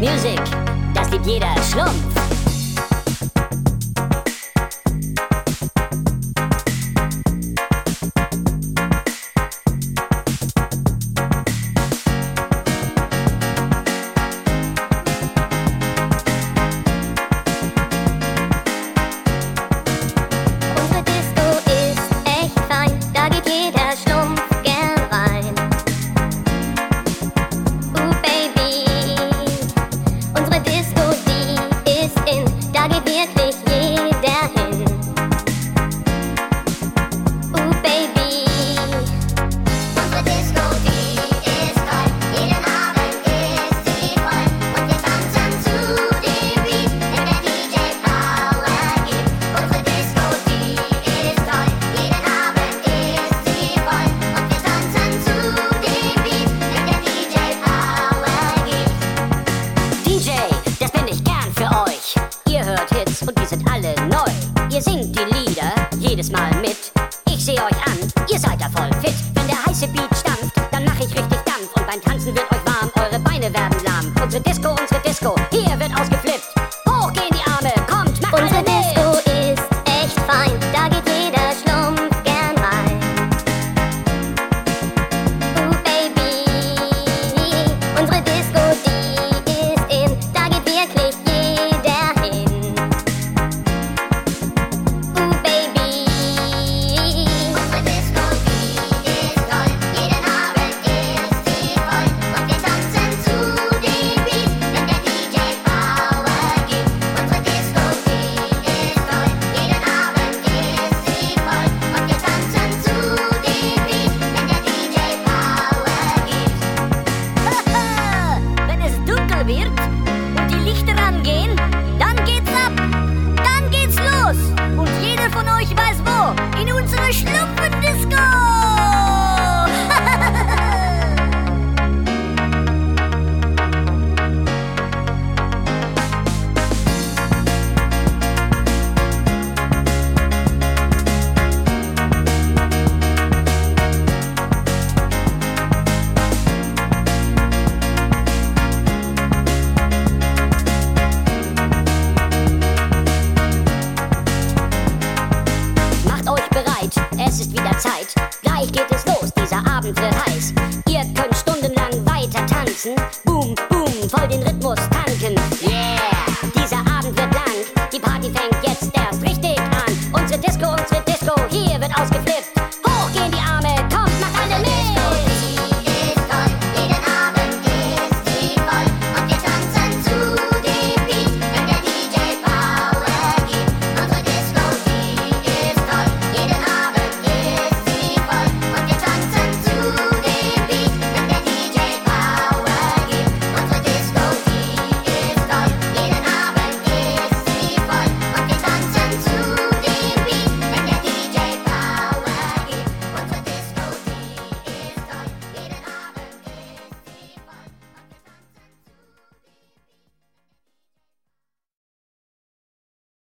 Music, das liebt jeder Schlumpf. Und die sind alle neu. Ihr singt die Lieder jedes Mal mit. Ich seh euch an, ihr seid da voll fit. Wenn der heiße Beat stampft, dann mach ich richtig Dampf. Und beim Tanzen wird euch warm, eure Beine werden lahm. Unsere Disco, hier wird ausgeflippt. Hoch gehen die Arme, kommt, macht unsere alle mit. Disco ist echt fein, da geht jeder Schlumpf gern rein. Baby, unsere Disco, die ist in, da geht wirklich jeder hin. Wird und die Lichter angehen, dann geht's ab, dann geht's los. Und jeder von euch weiß wo, in unsere Schlumpfendisco. Es ist wieder Zeit, gleich geht es los, dieser Abend wird heiß. Ihr könnt stundenlang weiter tanzen, boom, boom, voll den Rhythmus tanken.